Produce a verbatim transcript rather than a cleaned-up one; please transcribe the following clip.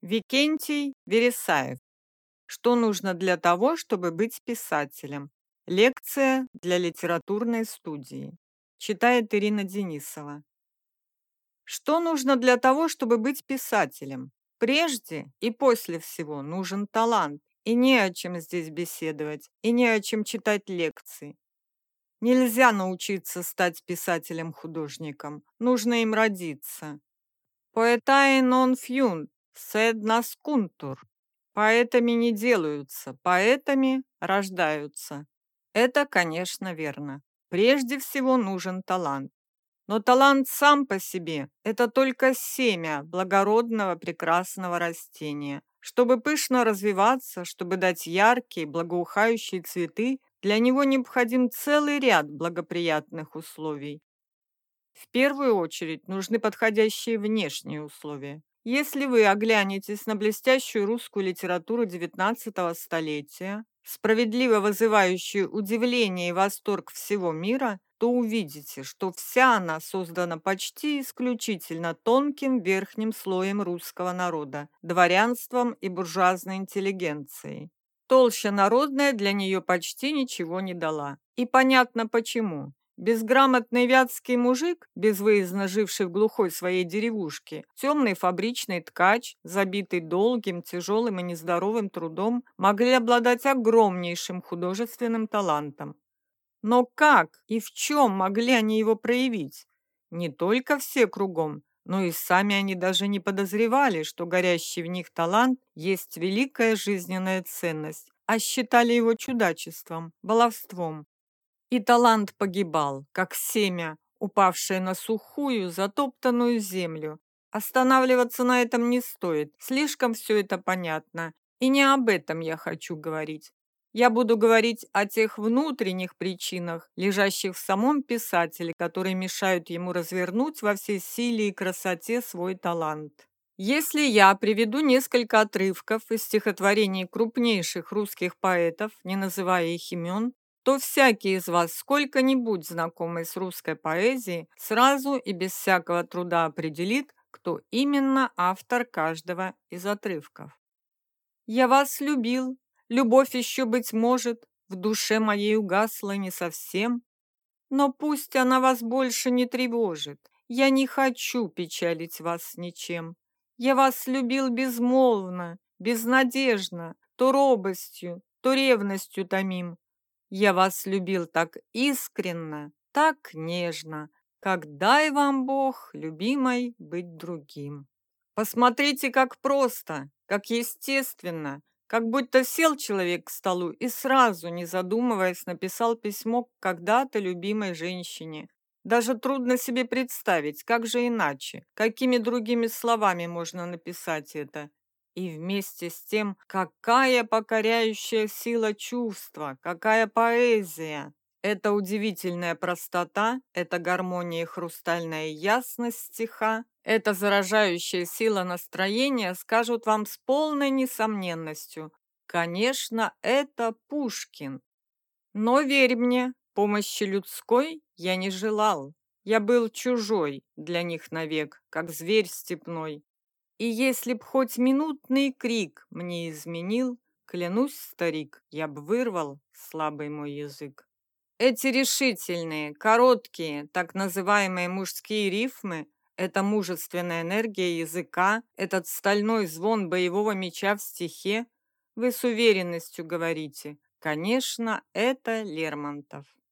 Викентий Вересаев. Что нужно для того, чтобы быть писателем? Лекция для литературной студии. Читает Ирина Денисова. Что нужно для того, чтобы быть писателем? Прежде и после всего нужен талант, и не о чем здесь беседовать, и не о чем читать лекции. Нельзя научиться стать писателем-художником, нужно им родиться. Poetae non fiunt, sed nascuntur. Поэтами не делаются, поэтами рождаются. Это, конечно, верно. Прежде всего нужен талант. Но талант сам по себе– это только семя благородного прекрасного растения. Чтобы пышно развиваться, чтобы дать яркие, благоухающие цветы, для него необходим целый ряд благоприятных условий. В первую очередь нужны подходящие внешние условия. Если вы оглянетесь на блестящую русскую литературу девятнадцатого столетия, справедливо вызывающую удивление и восторг всего мира, то увидите, что вся она создана почти исключительно тонким верхним слоем русского народа, дворянством и буржуазной интеллигенцией. Толща народная для нее почти ничего не дала. И понятно почему. Безграмотный вятский мужик, безвыездно живший в глухой своей деревушке, темный фабричный ткач, забитый долгим, тяжелым и нездоровым трудом, могли обладать огромнейшим художественным талантом. Но как и в чем могли они его проявить? Не только все кругом, но и сами они даже не подозревали, что горящий в них талант есть великая жизненная ценность, а считали его чудачеством, баловством. И талант погибал, как семя, упавшее на сухую, затоптанную землю. Останавливаться на этом не стоит, слишком все это понятно. И не об этом я хочу говорить. Я буду говорить о тех внутренних причинах, лежащих в самом писателе, которые мешают ему развернуть во всей силе и красоте свой талант. Если я приведу несколько отрывков из стихотворений крупнейших русских поэтов, не называя их имен, то всякий из вас, сколько-нибудь знакомый с русской поэзией, сразу и без всякого труда определит, кто именно автор каждого из отрывков. «Я вас любил, любовь еще, быть может, в душе моей угасла не совсем, но пусть она вас больше не тревожит, я не хочу печалить вас ничем. Я вас любил безмолвно, безнадежно, то робостью, то ревностью томим. Я вас любил так искренно, так нежно, как дай вам Бог, любимой, быть другим». Посмотрите, как просто, как естественно, как будто сел человек к столу и сразу, не задумываясь, написал письмо к когда-то любимой женщине. Даже трудно себе представить, как же иначе, какими другими словами можно написать это. И вместе с тем, какая покоряющая сила чувства, какая поэзия! Эта удивительная простота, эта гармония и хрустальная ясность стиха, эта заражающая сила настроения скажут вам с полной несомненностью: конечно, это Пушкин. Но верь мне, помощи людской я не желал. Я был чужой для них навек, как зверь степной. И если б хоть минутный крик мне изменил, клянусь, старик, я б вырвал слабый мой язык. Эти решительные, короткие, так называемые мужские рифмы, эта мужественная энергия языка, этот стальной звон боевого меча в стихе, вы с уверенностью говорите: конечно, это Лермонтов.